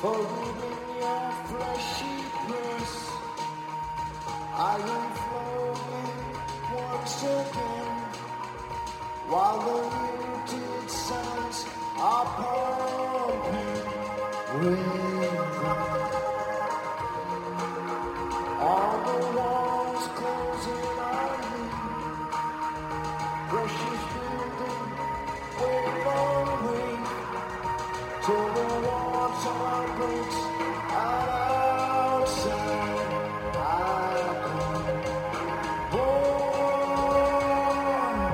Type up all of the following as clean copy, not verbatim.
holding your fleshy press. I am flowing once again, while the muted sounds are pumping rhythm. All the walls closing on me, pressures building wave on wave, till the water breaks and outside I come home.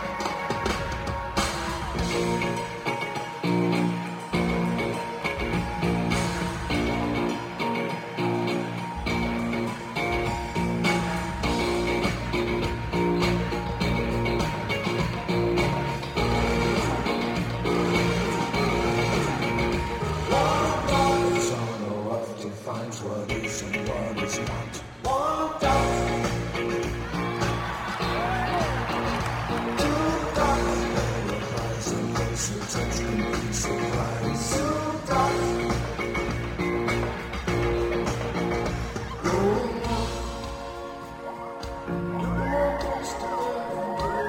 Defines what is and what is not. One does, two does, Realize and place attention, be surprised. two does. Growing up, looking more place to live.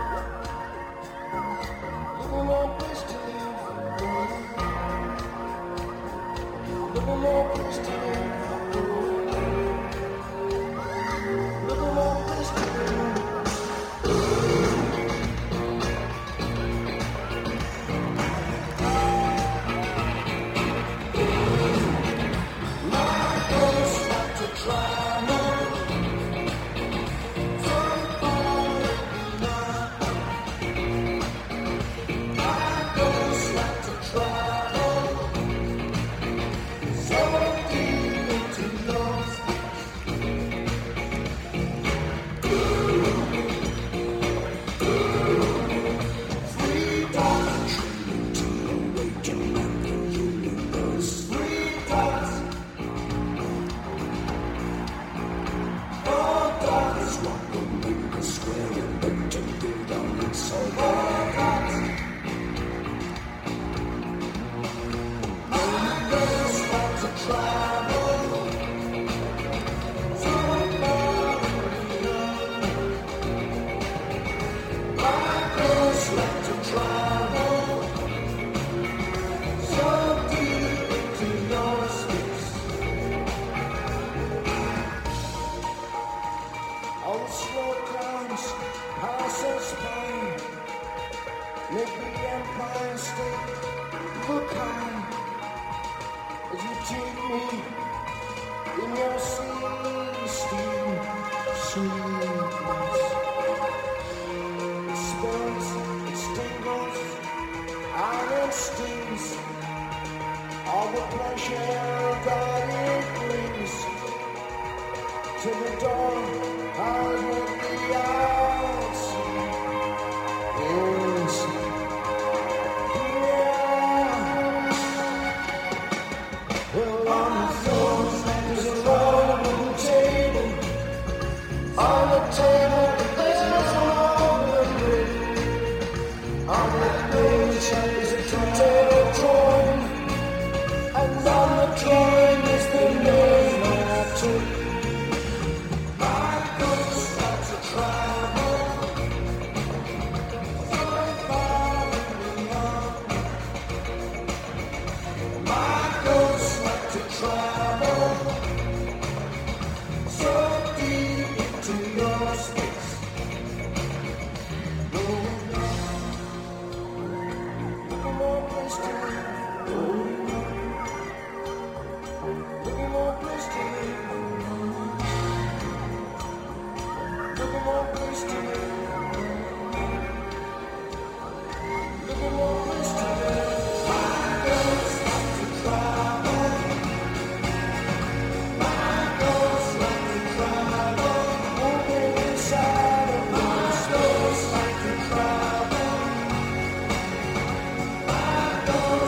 Looking more place to live. Looking more place to live. Looking more place to live. My goals like to travel, very far beyond. My goals like to travel, so deep into yours. Freedom, To awaken and the universe. freedom, oh God, Is what will make the square and bend to build on its side. oh God. My goals like to travel, so far beyond. My goals like to travel, so deep into your space. All the slow clouds pass us by, make the Empire State look high as you take me in your sea-steam sweetness. It spills, it stingles, and it stings. All the pleasure that it brings to the dawn as with the outside is here. Well, on the floor there's a long table. On the table there's a grid. On the page is a two-table drawing, and on the drawing is the name I took. My goals like to travel, far, far beyond. My goals like to travel, so deep into your space. Looking more place to live. Looking more place to live. Looking more place to live. Looking more place to live. My goals like to travel. My goals like to travel. Moving inside of my goals like to travel. My goals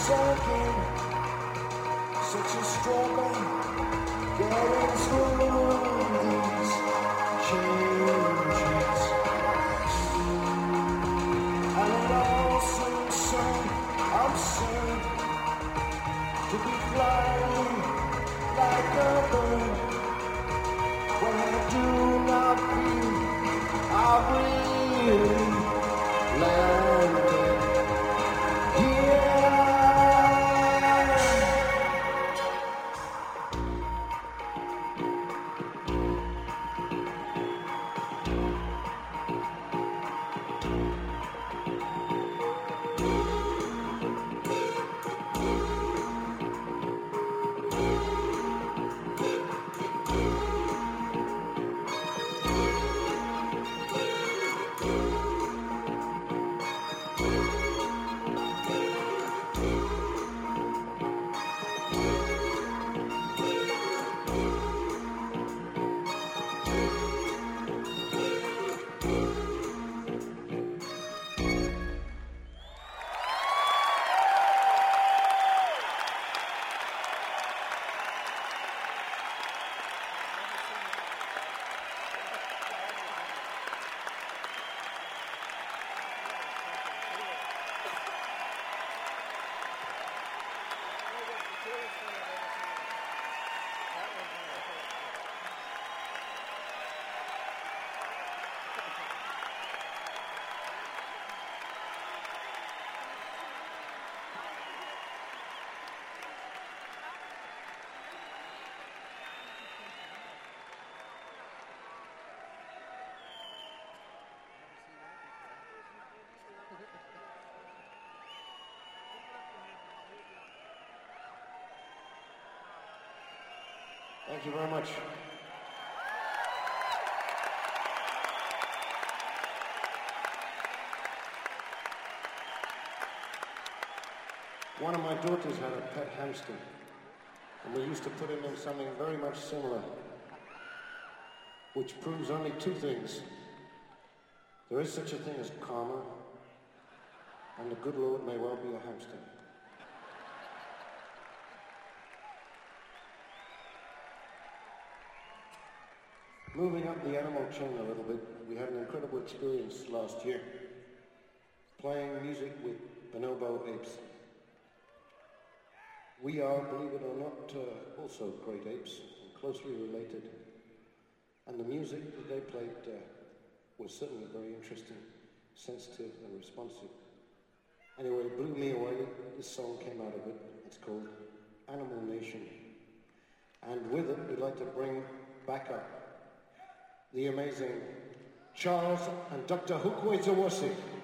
sinking, such a struggle, getting through these changes. And it all seems so absurd to be flying like a bird when I do not feel I really landed here. Thank you very much. One of my daughters had a pet hamster, and we used to put him in something very much similar, which proves only two things. There is such a thing as karma, and the good Lord may well be a hamster. Moving up the animal chain a little bit, we had an incredible experience last year, playing music with bonobo apes. We are, believe it or not, also great apes, closely related. And the music that they played was certainly very interesting, sensitive and responsive. Anyway, it blew me away. This song came out of it. It's called Animal Nation. And with it, we'd like to bring back up the amazing Charles and Dr. Hukwe Zawasi.